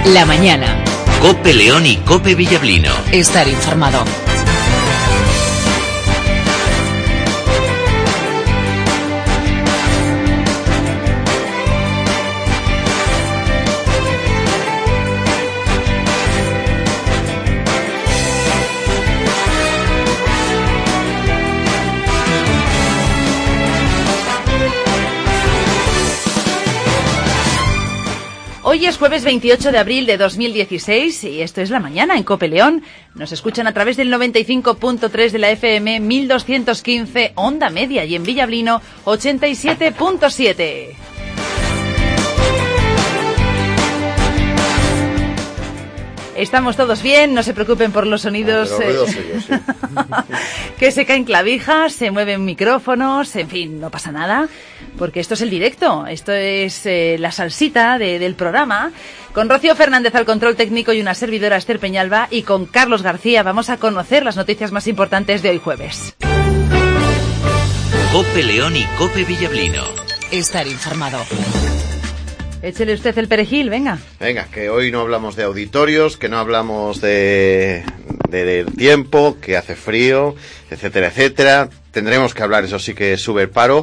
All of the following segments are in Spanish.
La mañana. COPE León y COPE Villablino. Estar informado. Hoy es jueves 28 de abril de 2016 y esto es La Mañana en COPE León. Nos escuchan a través del 95.3 de la FM, 1215 onda media y en Villablino 87.7. Estamos todos bien, no se preocupen por los sonidos que se caen clavijas, se mueven micrófonos, en fin, no pasa nada, porque esto es el directo, esto es la salsita del programa. Con Rocío Fernández al control técnico y una servidora Esther Peñalba, y con Carlos García vamos a conocer las noticias más importantes de hoy jueves. COPE León y COPE Villablino. Estar informado. Échele usted el perejil, venga. Venga, que hoy no hablamos de auditorios, que no hablamos de tiempo, que hace frío, etcétera, etcétera. Tendremos que hablar, eso sí, que sube el paro.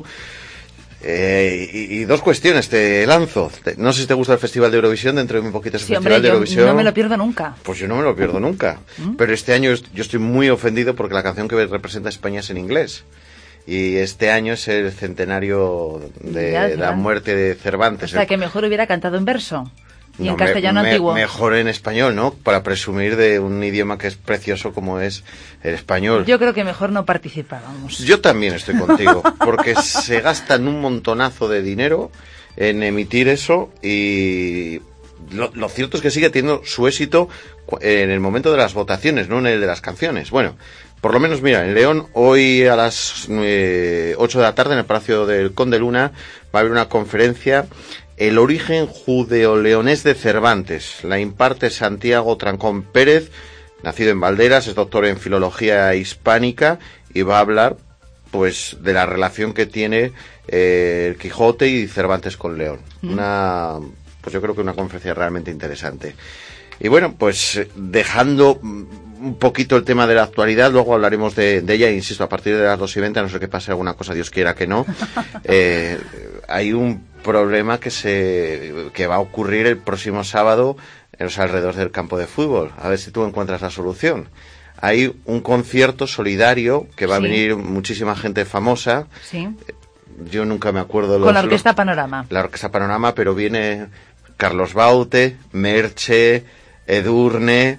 Y dos cuestiones te lanzo. No sé si te gusta el Festival de Eurovisión, dentro de un poquito ese Festival de Eurovisión. No me lo pierdo nunca. Pues yo no me lo pierdo nunca. Pero este año yo estoy muy ofendido porque la canción que representa a España es en inglés. Y este año es el centenario de la muerte de Cervantes. O sea, que mejor hubiera cantado en verso y en castellano antiguo. Mejor en español, ¿no? Para presumir de un idioma que es precioso como es el español. Yo creo que mejor no participábamos. Yo también estoy contigo, porque se gastan un montonazo de dinero en emitir eso y lo cierto es que sigue teniendo su éxito en el momento de las votaciones, no en el de las canciones. Bueno, por lo menos, mira, en León, hoy a las 8 de la tarde, en el Palacio del Conde Luna, va a haber una conferencia, El origen judeo-leonés de Cervantes. La imparte Santiago Trancón Pérez, nacido en Valderas, es doctor en Filología Hispánica, y va a hablar, pues, de la relación que tiene el Quijote y Cervantes con León. Pues yo creo que una conferencia realmente interesante. Y bueno, pues, dejando un poquito el tema de la actualidad, luego hablaremos de ella, insisto, a partir de las 2:20, a no ser que pase alguna cosa, Dios quiera que no. Hay un problema que va a ocurrir el próximo sábado en los alrededores del campo de fútbol. A ver si tú encuentras la solución. Hay un concierto solidario que va a venir muchísima gente famosa. Sí. Yo nunca me acuerdo. Con la Orquesta Panorama. La Orquesta Panorama, pero viene Carlos Baute, Merche, Edurne,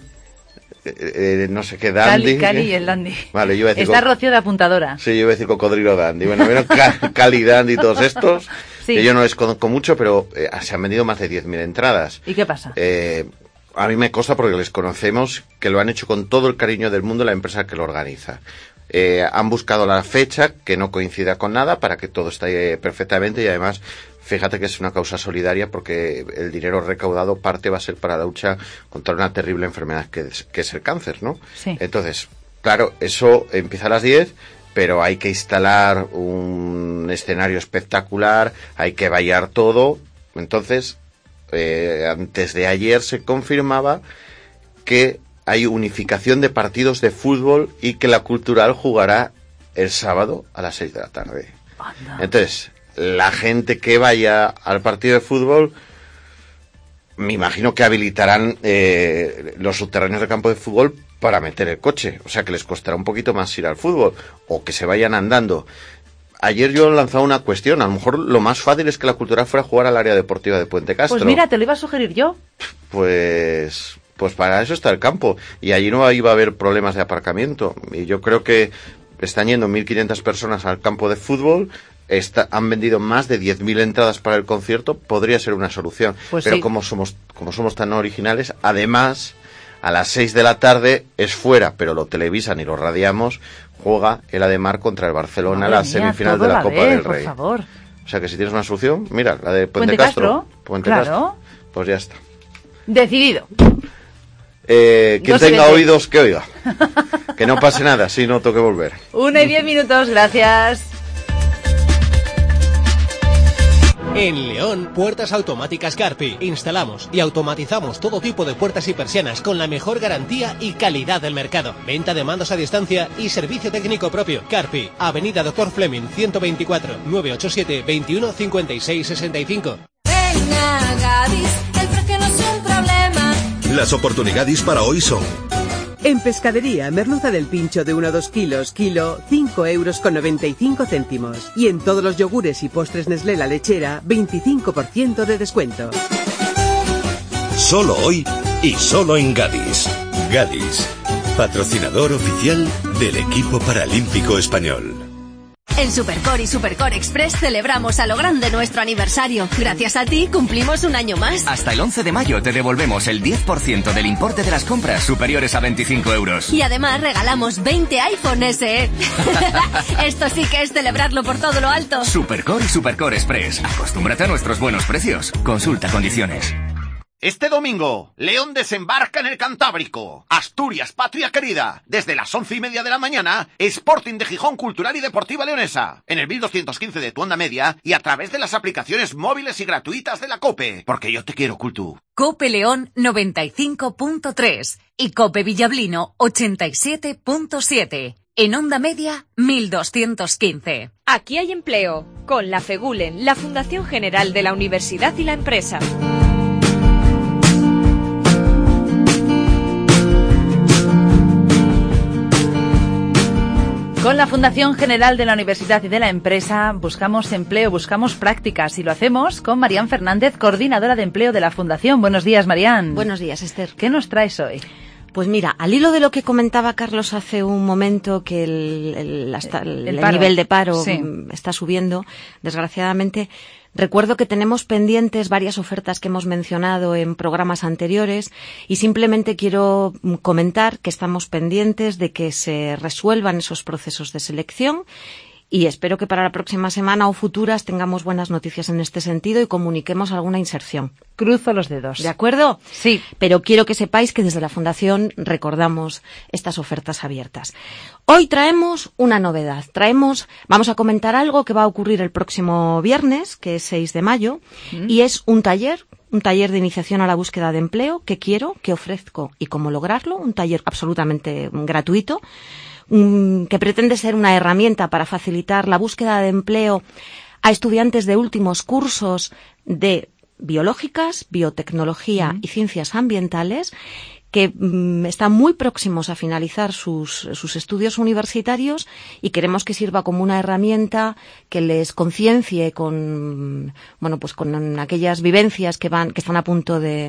no sé qué, Dandy. Cali y el Dandy. Vale, yo iba a decir Está Rocío de apuntadora. Sí, yo iba a decir Cocodrilo Dandy. Bueno, Cali, Dandy y todos estos, que yo no les conozco mucho, pero se han vendido más de 10.000 entradas. ¿Y qué pasa? A mí me consta porque les conocemos, que lo han hecho con todo el cariño del mundo la empresa que lo organiza. Han buscado la fecha que no coincida con nada para que todo esté perfectamente, y además fíjate que es una causa solidaria porque el dinero recaudado parte va a ser para la lucha contra una terrible enfermedad que es el cáncer, ¿no? Sí. Entonces, claro, eso empieza a las 10, pero hay que instalar un escenario espectacular, hay que vallar todo. Entonces, antes de ayer se confirmaba que hay unificación de partidos de fútbol y que la Cultural jugará el sábado a las 6 de la tarde. Anda. Entonces, la gente que vaya al partido de fútbol, me imagino que habilitarán los subterráneos del campo de fútbol para meter el coche. O sea que les costará un poquito más ir al fútbol, o que se vayan andando. Ayer yo lanzaba una cuestión, a lo mejor lo más fácil es que la Cultural fuera a jugar al área deportiva de Puente Castro. Pues mira, te lo iba a sugerir yo. Pues para eso está el campo, y allí no iba a haber problemas de aparcamiento, y yo creo que están yendo 1.500 personas al campo de fútbol. Han vendido más de 10.000 entradas para el concierto, podría ser una solución. Pues pero sí. como somos tan originales, además, a las 6 de la tarde es fuera, pero lo televisan y lo radiamos, juega el Ademar contra el Barcelona, la semifinal de la Copa del Rey. Por favor. O sea que si tienes una solución, mira, la de Puente Castro. Puente claro. Castro. Pues ya está. Decidido. Quien tenga oídos, que oiga. Que no pase nada, si no toque volver. 1:10, gracias. En León, Puertas Automáticas Carpi. Instalamos y automatizamos todo tipo de puertas y persianas con la mejor garantía y calidad del mercado. Venta de mandos a distancia y servicio técnico propio. Carpi, Avenida Dr. Fleming, 124, 987 21 56 65. Ven a Gadis, el precio no es un problema. Las oportunidades para hoy son: en pescadería, merluza del pincho de 1 a 2 kilos, kilo, 5,95 €. Y en todos los yogures y postres Nestlé La Lechera, 25% de descuento. Solo hoy y solo en Gadis. Gadis, patrocinador oficial del equipo paralímpico español. En Supercore y Supercore Express celebramos a lo grande nuestro aniversario. Gracias a ti cumplimos un año más. Hasta el 11 de mayo te devolvemos el 10% del importe de las compras superiores a 25 euros. Y además regalamos 20 iPhone SE. Esto sí que es celebrarlo por todo lo alto. Supercore y Supercore Express. Acostúmbrate a nuestros buenos precios. Consulta condiciones. Este domingo, León desembarca en el Cantábrico. Asturias, patria querida. Desde las 11:30 de la mañana, Sporting de Gijón Cultural y Deportiva Leonesa. En el 1215 de tu onda media y a través de las aplicaciones móviles y gratuitas de la COPE. Porque yo te quiero, Cultu. COPE León 95.3 y COPE Villablino 87.7. En onda media, 1215. Aquí hay empleo. Con la FEGULEN, la Fundación General de la Universidad y la Empresa. Con la Fundación General de la Universidad y de la Empresa buscamos empleo, buscamos prácticas y lo hacemos con Marian Fernández, coordinadora de empleo de la Fundación. Buenos días, Marian. Buenos días, Esther. ¿Qué nos traes hoy? Pues mira, al hilo de lo que comentaba Carlos hace un momento, que el nivel de paro está subiendo, desgraciadamente. Recuerdo que tenemos pendientes varias ofertas que hemos mencionado en programas anteriores y simplemente quiero comentar que estamos pendientes de que se resuelvan esos procesos de selección y espero que para la próxima semana o futuras tengamos buenas noticias en este sentido y comuniquemos alguna inserción. Cruzo los dedos. ¿De acuerdo? Sí. Pero quiero que sepáis que desde la Fundación recordamos estas ofertas abiertas. Hoy traemos una novedad. Vamos a comentar algo que va a ocurrir el próximo viernes, que es 6 de mayo, y es un taller de iniciación a la búsqueda de empleo que quiero, que ofrezco y cómo lograrlo, un taller absolutamente gratuito, que pretende ser una herramienta para facilitar la búsqueda de empleo a estudiantes de últimos cursos de biológicas, biotecnología y ciencias ambientales que están muy próximos a finalizar sus estudios universitarios y queremos que sirva como una herramienta que les conciencie con aquellas vivencias que están a punto de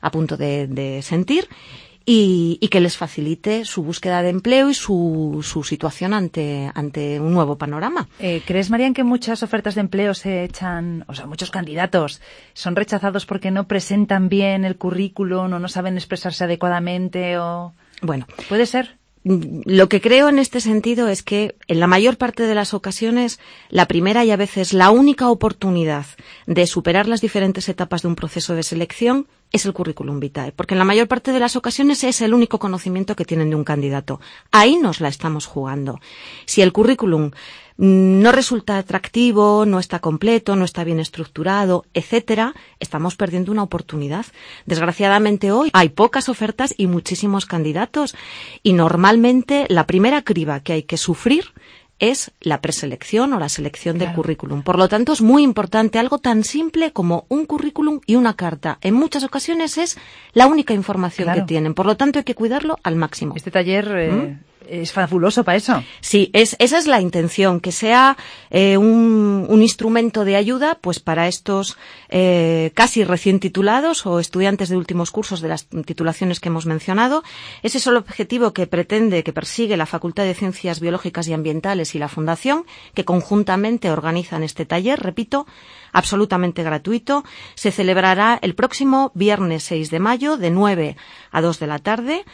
sentir y que les facilite su búsqueda de empleo y su situación ante un nuevo panorama. ¿Crees, Marian, que muchas ofertas de empleo se echan, muchos candidatos son rechazados porque no presentan bien el currículum o no saben expresarse adecuadamente? Bueno, ¿puede ser? Lo que creo en este sentido es que en la mayor parte de las ocasiones la primera y a veces la única oportunidad de superar las diferentes etapas de un proceso de selección es el currículum vitae, porque en la mayor parte de las ocasiones es el único conocimiento que tienen de un candidato. Ahí nos la estamos jugando. Si el currículum no resulta atractivo, no está completo, no está bien estructurado, etcétera, estamos perdiendo una oportunidad. Desgraciadamente hoy hay pocas ofertas y muchísimos candidatos y normalmente la primera criba que hay que sufrir es la preselección o la selección del currículum. Por lo tanto, es muy importante algo tan simple como un currículum y una carta. En muchas ocasiones es la única información que tienen. Por lo tanto, hay que cuidarlo al máximo. Este taller es fabuloso para eso. Sí, esa es la intención, que sea un instrumento de ayuda pues para estos casi recién titulados o estudiantes de últimos cursos de las titulaciones que hemos mencionado. Ese es el objetivo que persigue la Facultad de Ciencias Biológicas y Ambientales y la Fundación, que conjuntamente organizan este taller, repito, absolutamente gratuito. Se celebrará el próximo viernes 6 de mayo de 9 a 2 de la tarde.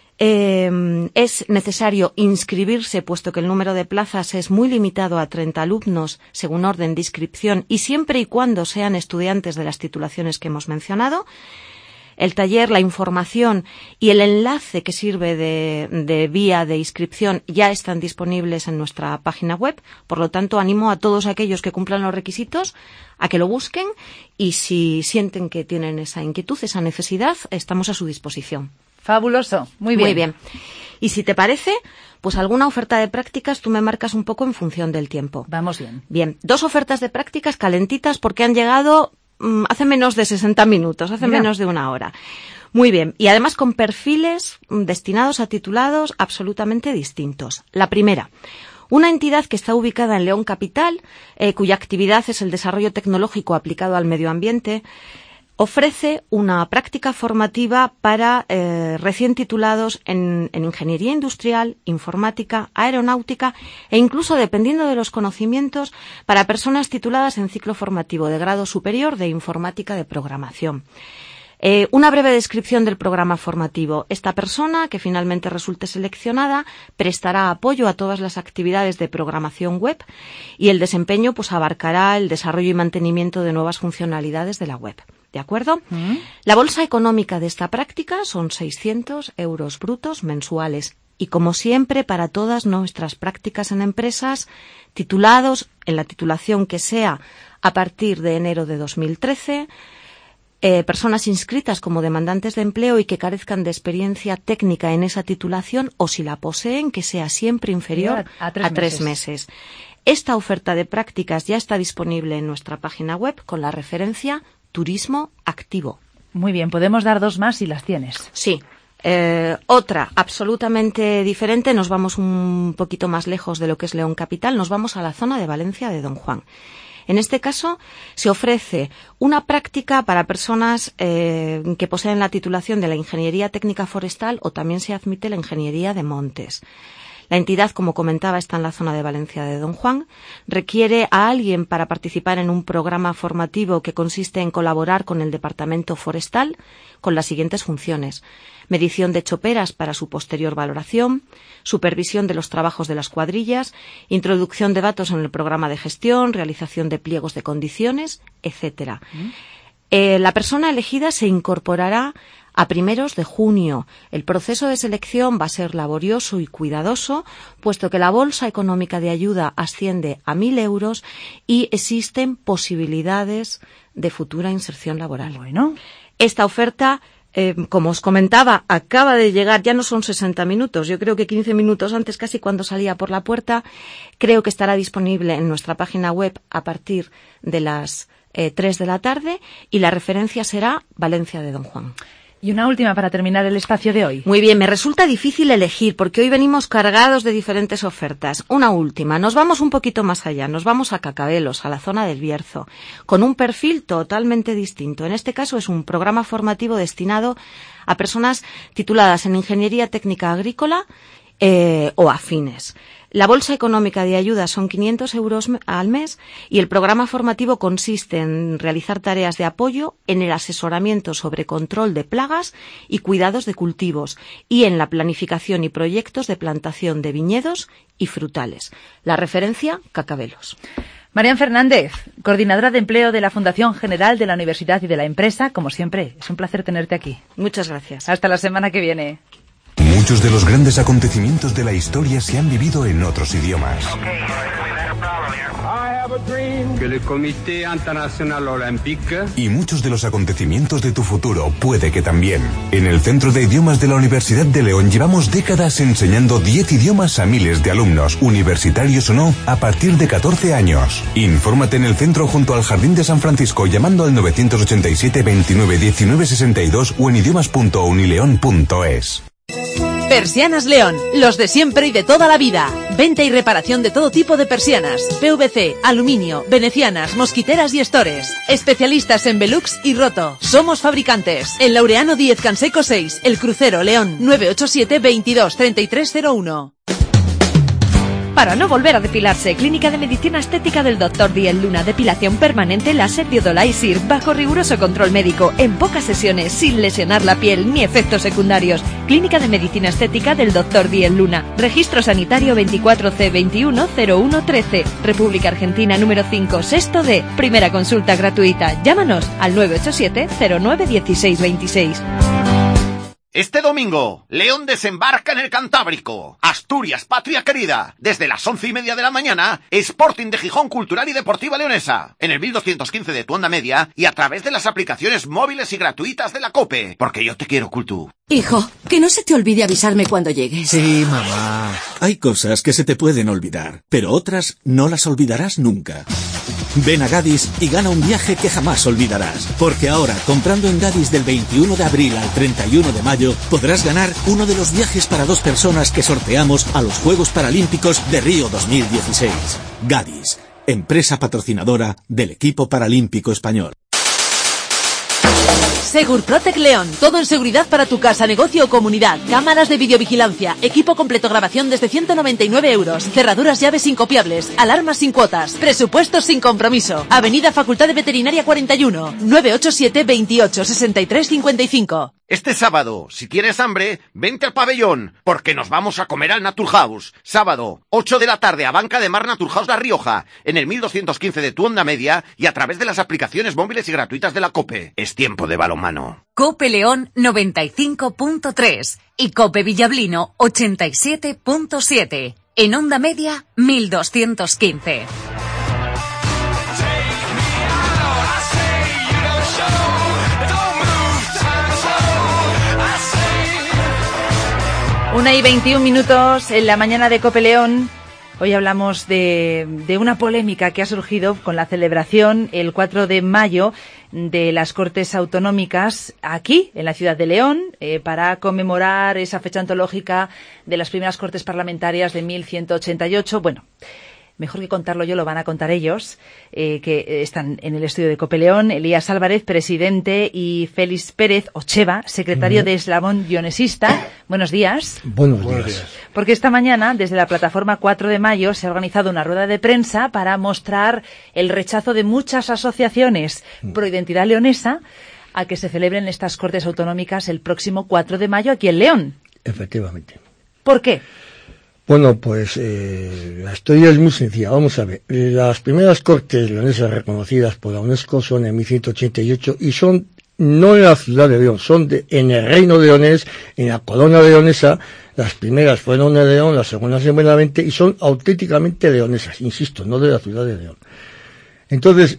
Es necesario inscribirse, puesto que el número de plazas es muy limitado a 30 alumnos según orden de inscripción y siempre y cuando sean estudiantes de las titulaciones que hemos mencionado. el taller, la información y el enlace que sirve de vía de inscripción ya están disponibles en nuestra página web. Por lo tanto, animo a todos aquellos que cumplan los requisitos a que lo busquen y si sienten que tienen esa inquietud, esa necesidad, estamos a su disposición. Fabuloso, muy bien. Muy bien. Y si te parece, pues alguna oferta de prácticas tú me marcas un poco en función del tiempo. Vamos bien. Bien, 2 ofertas de prácticas calentitas porque han llegado hace menos de 60 minutos, hace menos de una hora. Muy bien, y además con perfiles destinados a titulados absolutamente distintos. La primera, una entidad que está ubicada en León Capital, cuya actividad es el desarrollo tecnológico aplicado al medio ambiente, ofrece una práctica formativa para recién titulados en ingeniería industrial, informática, aeronáutica e incluso, dependiendo de los conocimientos, para personas tituladas en ciclo formativo de grado superior de informática de programación. Una breve descripción del programa formativo. Esta persona, que finalmente resulte seleccionada, prestará apoyo a todas las actividades de programación web y el desempeño pues abarcará el desarrollo y mantenimiento de nuevas funcionalidades de la web. ¿De acuerdo? La bolsa económica de esta práctica son 600 euros brutos mensuales. Y como siempre, para todas nuestras prácticas en empresas, titulados en la titulación que sea a partir de enero de 2013, personas inscritas como demandantes de empleo y que carezcan de experiencia técnica en esa titulación o si la poseen, que sea siempre inferior a 3 meses. Esta oferta de prácticas ya está disponible en nuestra página web con la referencia Turismo Activo. Muy bien, podemos dar 2 más si las tienes. Sí. Otra absolutamente diferente, nos vamos un poquito más lejos de lo que es León Capital, nos vamos a la zona de Valencia de Don Juan. En este caso, se ofrece una práctica para personas que poseen la titulación de la Ingeniería Técnica Forestal o también se admite la Ingeniería de Montes. La entidad, como comentaba, está en la zona de Valencia de Don Juan. Requiere a alguien para participar en un programa formativo que consiste en colaborar con el Departamento Forestal con las siguientes funciones: medición de choperas para su posterior valoración, supervisión de los trabajos de las cuadrillas, introducción de datos en el programa de gestión, realización de pliegos de condiciones, etcétera. La persona elegida se incorporará a primeros de junio. El proceso de selección va a ser laborioso y cuidadoso, puesto que la bolsa económica de ayuda asciende a 1.000 euros y existen posibilidades de futura inserción laboral. Bueno, esta oferta, como os comentaba, acaba de llegar, ya no son 60 minutos, yo creo que 15 minutos antes, casi cuando salía por la puerta. Creo que estará disponible en nuestra página web a partir de las 3 de la tarde y la referencia será Valencia de Don Juan. Y una última para terminar el espacio de hoy. Muy bien, me resulta difícil elegir porque hoy venimos cargados de diferentes ofertas. Una última, nos vamos un poquito más allá, nos vamos a Cacabelos, a la zona del Bierzo, con un perfil totalmente distinto. En este caso es un programa formativo destinado a personas tituladas en Ingeniería Técnica Agrícola o afines. La bolsa económica de ayuda son 500 euros al mes y el programa formativo consiste en realizar tareas de apoyo en el asesoramiento sobre control de plagas y cuidados de cultivos y en la planificación y proyectos de plantación de viñedos y frutales. La referencia, Cacabelos. Marian Fernández, coordinadora de empleo de la Fundación General de la Universidad y de la Empresa, como siempre, es un placer tenerte aquí. Muchas gracias. Hasta la semana que viene. Muchos de los grandes acontecimientos de la historia se han vivido en otros idiomas. Que el Comité Internacional Olympique. Y muchos de los acontecimientos de tu futuro puede que también. En el Centro de Idiomas de la Universidad de León llevamos décadas enseñando 10 idiomas a miles de alumnos, universitarios o no, a partir de 14 años. Infórmate en el centro junto al Jardín de San Francisco llamando al 987 29 19 62 o en idiomas.unileon.es. Persianas León, los de siempre y de toda la vida. Venta y reparación de todo tipo de persianas, PVC, aluminio, venecianas, mosquiteras y estores. Especialistas en Velux y Roto. Somos fabricantes. En Laureano 10 Canseco 6, El Crucero, León, 987 22 3301. Para no volver a depilarse, Clínica de Medicina Estética del Dr. Diel Luna, depilación permanente láser Biodolaisir, bajo riguroso control médico, en pocas sesiones, sin lesionar la piel ni efectos secundarios. Clínica de Medicina Estética del Dr. Diel Luna, registro sanitario 24C210113, República Argentina número 5, sexto D, primera consulta gratuita. Llámanos al 987 09 16 26. Este domingo, León desembarca en el Cantábrico. Asturias, patria querida. Desde las 11:30 de la mañana, Sporting de Gijón Cultural y Deportiva Leonesa. En el 1215 de tu onda media y a través de las aplicaciones móviles y gratuitas de la COPE. Porque yo te quiero, Cultu. Hijo, que no se te olvide avisarme cuando llegues. Sí, mamá. Hay cosas que se te pueden olvidar, pero otras no las olvidarás nunca. Ven a Gadis y gana un viaje que jamás olvidarás. Porque ahora, comprando en Gadis del 21 de abril al 31 de mayo, podrás ganar uno de los viajes para 2 personas que sorteamos a los Juegos Paralímpicos de Río 2016. Gadis, empresa patrocinadora del equipo paralímpico español. Segurprotec León, todo en seguridad para tu casa, negocio o comunidad. Cámaras de videovigilancia, equipo completo grabación desde 199 euros, cerraduras llaves incopiables, alarmas sin cuotas, presupuestos sin compromiso. Avenida Facultad de Veterinaria 41, 987 28 63 55. Este sábado, si tienes hambre, vente al pabellón, porque nos vamos a comer al Naturhaus. Sábado, 8 de la tarde, a Banca de Mar Naturhaus La Rioja, en el 1215 de tu onda media y a través de las aplicaciones móviles y gratuitas de la COPE. Es tiempo de balonmano. COPE León 95.3 y COPE Villablino 87.7. En onda media, 1215. Una y 21 minutos en la mañana de COPE León. Hoy hablamos de una polémica que ha surgido con la celebración el 4 de mayo de las Cortes Autonómicas aquí, en la ciudad de León, para conmemorar esa fecha antológica de las primeras Cortes Parlamentarias de 1188. Bueno, mejor que contarlo yo, lo van a contar ellos, que están en el estudio de COPE León, Elías Álvarez, presidente, y Félix Pérez Ocheva, secretario de Eslabón Leonesista. Buenos días. Buenos días. Porque esta mañana, desde la plataforma 4 de mayo, se ha organizado una rueda de prensa para mostrar el rechazo de muchas asociaciones pro identidad leonesa a que se celebren estas Cortes Autonómicas el próximo 4 de mayo aquí en León. Efectivamente. ¿Por qué? Bueno, pues la historia es muy sencilla. Vamos a ver. Las primeras Cortes leonesas reconocidas por la UNESCO son en 1188 y son no en la ciudad de León, son en el Reino de Leonés, en la Corona leonesa. Las primeras fueron en León, las segundas en Benavente y son auténticamente leonesas, insisto, no de la ciudad de León. Entonces,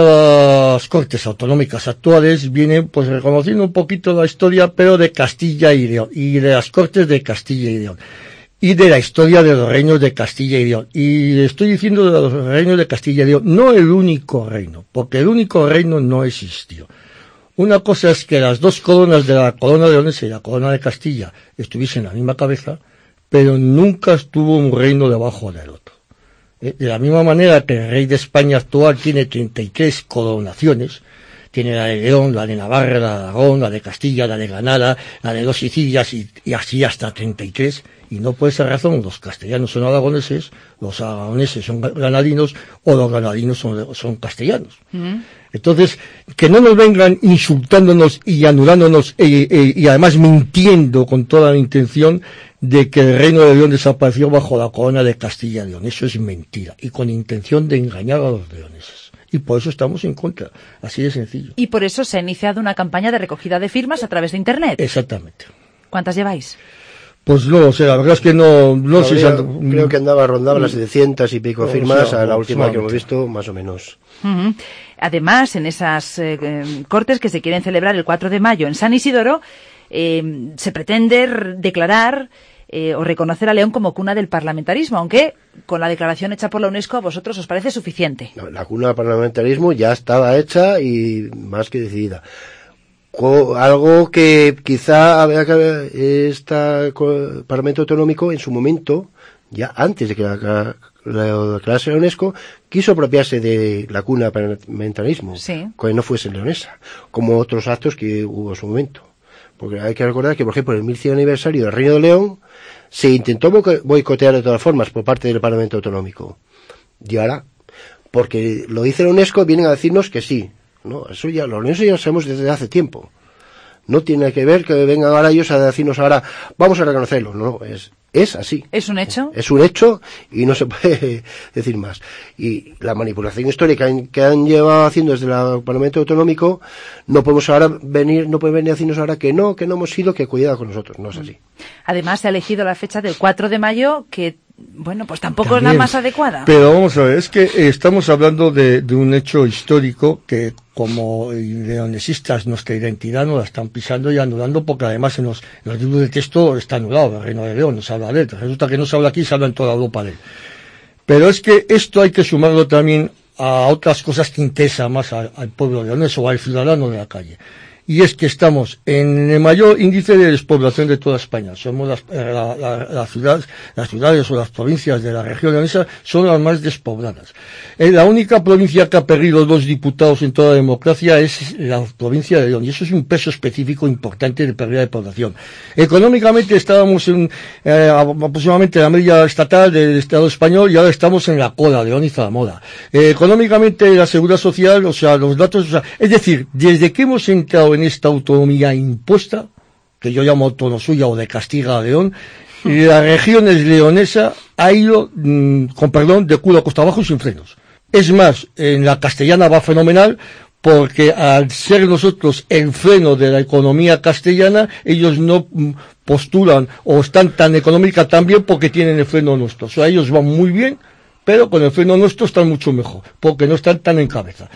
estas Cortes Autonómicas actuales vienen pues reconociendo un poquito la historia, pero de Castilla y León, y de las Cortes de Castilla y León, y de la historia de los reinos de Castilla y León. Y estoy diciendo de los reinos de Castilla y León, no el único reino, porque el único reino no existió. Una cosa es que las dos coronas de la corona leonesa y la corona de Castilla estuviesen en la misma cabeza, pero nunca estuvo un reino debajo del otro. De la misma manera que el rey de España actual tiene 33 coronaciones, tiene la de León, la de Navarra, la de Aragón, la de Castilla, la de Granada, la de dos Sicilias y así hasta 33, y no por esa razón los castellanos son aragoneses, los aragoneses son granadinos o los granadinos son castellanos. Entonces, que no nos vengan insultándonos y anulándonos y además mintiendo con toda la intención de que el Reino de León desapareció bajo la corona de Castilla y León. Eso es mentira y con intención de engañar a los leoneses. Y por eso estamos en contra, así de sencillo. Y por eso se ha iniciado una campaña de recogida de firmas a través de Internet. Exactamente. ¿Cuántas lleváis? Pues no, o sea, la verdad es que no sé si creo que rondaba las 700 y pico firmas, a la última que hemos visto, más o menos. Además, en esas cortes que se quieren celebrar el 4 de mayo en San Isidoro, se pretende declarar o reconocer a León como cuna del parlamentarismo, aunque con la declaración hecha por la UNESCO a vosotros os parece suficiente. No, la cuna del parlamentarismo ya estaba hecha y más que decidida. Algo que quizá había que haber, Parlamento Autonómico en su momento, ya antes de que la declarase la UNESCO, quiso apropiarse de la cuna del parlamentarismo, sí, que no fuese leonesa, como otros actos que hubo en su momento. Porque hay que recordar que, por ejemplo, en el 1100 aniversario del Reino de León, Se intentó boicotear de todas formas por parte del Parlamento Autonómico. Y ahora, porque lo dice la UNESCO, vienen a decirnos que sí. No, eso ya lo sabemos desde hace tiempo. No tiene que ver que vengan ahora ellos a decirnos ahora, vamos a reconocerlo. No, es así. ¿Es un hecho? Es un hecho y no se puede decir más. Y la manipulación histórica que han llevado haciendo desde el Parlamento Autonómico, no pueden venir a decirnos ahora que no hemos sido, que cuidado con nosotros. No es así. Además, se ha elegido la fecha del 4 de mayo, que, bueno, pues tampoco También, es la más adecuada. Pero vamos a ver, es que estamos hablando de un hecho histórico que, como leonesistas, nuestra identidad nos la están pisando y anulando, porque además en los libros de texto está anulado. El Reino de León no se habla de él. Resulta que no se habla aquí, se habla en toda Europa de él. Pero es que esto hay que sumarlo también a otras cosas que interesan más al pueblo leonés o al ciudadano de la calle. Y es que estamos en el mayor índice de despoblación de toda España. Somos las ciudades o las provincias de la región leonesa son las más despobladas. La única provincia que ha perdido 2 diputados en toda la democracia es la provincia de León, y eso es un peso específico importante de pérdida de población. Económicamente estábamos en aproximadamente la media estatal del Estado español, y ahora estamos en la cola, León y Zamora. Económicamente la seguridad social, o sea, los datos, o sea, es decir, desde que hemos entrado en esta autonomía impuesta, que yo llamo autonomía suya o de Castilla a León, la región leonesa ha ido, con perdón, de culo a costa abajo y sin frenos. Es más, en la castellana va fenomenal, porque al ser nosotros el freno de la economía castellana, ellos no postulan o están tan económica tan bien porque tienen el freno nuestro. O sea, ellos van muy bien, pero con el freno nuestro están mucho mejor, porque no están tan en cabeza.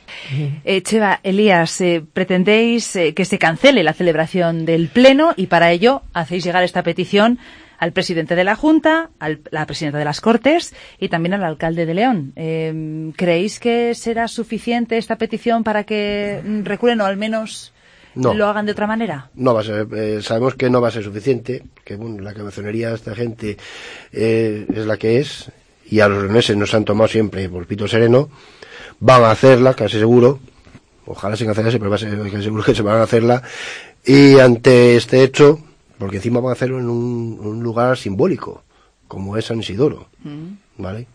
Cheva, Elías, pretendéis que se cancele la celebración del Pleno, y para ello hacéis llegar esta petición al presidente de la Junta, a la presidenta de las Cortes y también al alcalde de León. ¿Creéis que será suficiente esta petición para que reculen o al menos lo hagan de otra manera? No va a ser, sabemos que no va a ser suficiente, que bueno, la cabezonería de esta gente es la que es, y a los leoneses nos han tomado siempre por pito sereno. Van a hacerla, casi seguro, ojalá sin hacerla, pero va a ser casi seguro que se van a hacerla, y ante este hecho, porque encima van a hacerlo en un lugar simbólico, como es San Isidoro, ¿vale?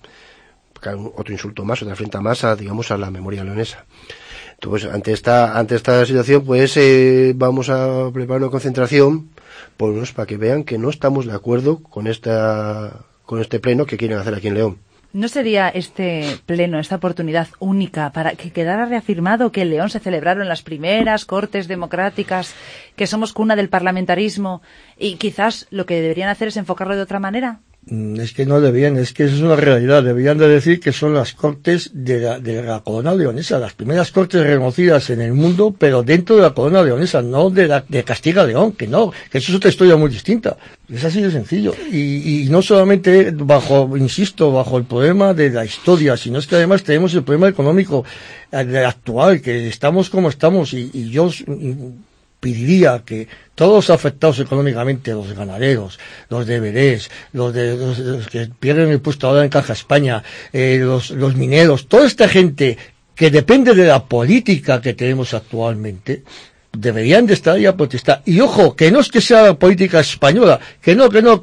Otro insulto más, otra afrenta más a la memoria leonesa. Entonces, ante esta situación, pues vamos a preparar una concentración, pues, para que vean que no estamos de acuerdo con este pleno que quieren hacer aquí en León. ¿No sería este pleno, esta oportunidad única para que quedara reafirmado que en León se celebraron las primeras Cortes democráticas, que somos cuna del parlamentarismo, y quizás lo que deberían hacer es enfocarlo de otra manera? Es que no deberían, es que eso es una realidad. Deberían de decir que son las Cortes de la corona leonesa, las primeras Cortes reconocidas en el mundo, pero dentro de la corona leonesa, no de Castilla y León, que eso es otra historia muy distinta. Es así de sencillo. Y no solamente bajo el problema de la historia, sino es que además tenemos el problema económico actual, que estamos como estamos, y yo pediría que todos los afectados económicamente, los ganaderos, los deberés, los que pierden el puesto ahora en Caja España, los mineros, toda esta gente que depende de la política que tenemos actualmente, deberían de estar ahí a protestar. Y ojo, que no es que sea la política española, que el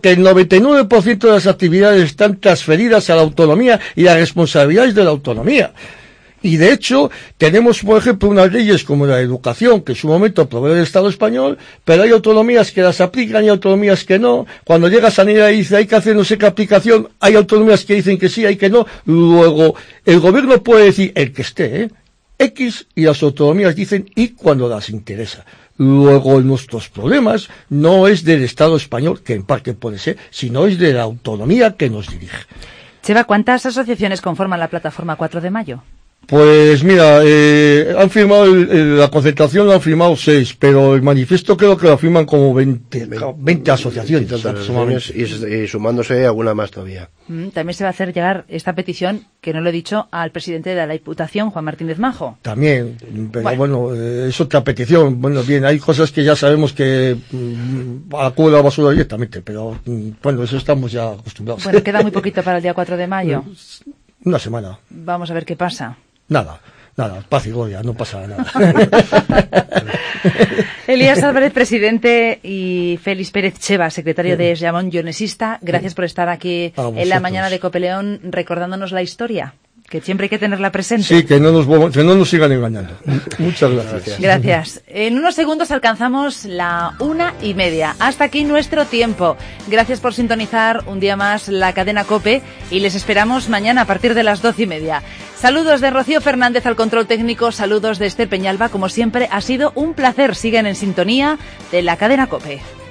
99% de las actividades están transferidas a la autonomía y las responsabilidades de la autonomía. Y de hecho, tenemos, por ejemplo, unas leyes como la de educación, que en su momento provee el Estado español, pero hay autonomías que las aplican y autonomías que no. Cuando llega Sanidad y dice hay que hacer no sé qué aplicación, hay autonomías que dicen que sí, hay que no. Luego, el gobierno puede decir, el que esté, X, y las autonomías dicen Y cuando las interesa. Luego, nuestros problemas no es del Estado español, que en parte puede ser, sino es de la autonomía que nos dirige. Cheva, ¿cuántas asociaciones conforman la plataforma 4 de mayo? Pues mira, han firmado la concentración, lo han firmado 6, pero el manifiesto creo que lo firman como 20 asociaciones. Y sumándose alguna más todavía. También se va a hacer llegar esta petición, que no lo he dicho, al presidente de la Diputación, Juan Martínez Majo. También, pero bueno, es otra petición. Bueno, bien, hay cosas que ya sabemos que acude a la basura directamente, pero bueno, eso estamos ya acostumbrados. Bueno, queda muy poquito para el día 4 de mayo. Una semana. Vamos a ver qué pasa. Nada, paz y gloria, no pasa nada. Elías Elías Álvarez, presidente, y Félix Pérez Cheva, secretario de Jamón Yonesista, gracias por estar aquí en la mañana de Cope León recordándonos la historia, que siempre hay que tenerla presente. Sí, que no nos sigan engañando. Muchas gracias. Gracias. En unos segundos alcanzamos la 1:30. Hasta aquí nuestro tiempo. Gracias por sintonizar un día más la cadena COPE y les esperamos mañana a partir de las 12:30. Saludos de Rocío Fernández al control técnico, saludos de Esther Peñalba. Como siempre, ha sido un placer. Sigan en sintonía de la cadena COPE.